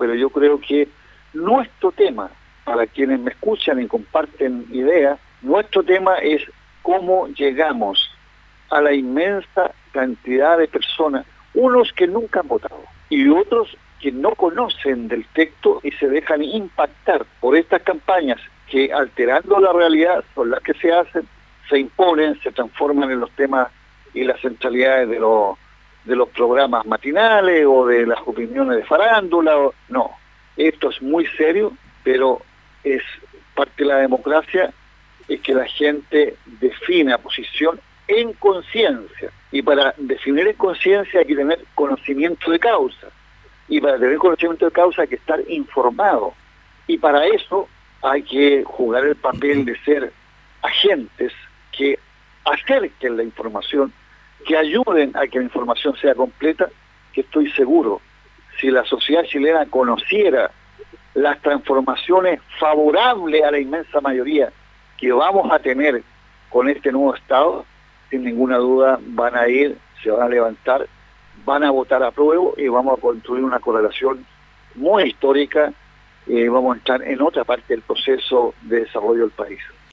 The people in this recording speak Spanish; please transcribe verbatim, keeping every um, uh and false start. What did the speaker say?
pero yo creo que nuestro tema, para quienes me escuchan y comparten ideas, nuestro tema es cómo llegamos a la inmensa cantidad de personas, unos que nunca han votado y otros que no conocen del texto y se dejan impactar por estas campañas que, alterando la realidad, son las que se hacen, se imponen, se transforman en los temas y las centralidades de los de los programas matinales o de las opiniones de farándula. O, no, esto es muy serio, pero es parte de la democracia, es que la gente defina posición en conciencia, y para definir en conciencia hay que tener conocimiento de causa, y para tener conocimiento de causa hay que estar informado, y para eso hay que jugar el papel de ser agentes que acerquen la información, que ayuden a que la información sea completa, que estoy seguro, si la sociedad chilena conociera las transformaciones favorables a la inmensa mayoría que vamos a tener con este nuevo Estado, sin ninguna duda van a ir, se van a levantar, van a votar a prueba y vamos a construir una correlación muy histórica y vamos a entrar en otra parte del proceso de desarrollo del país.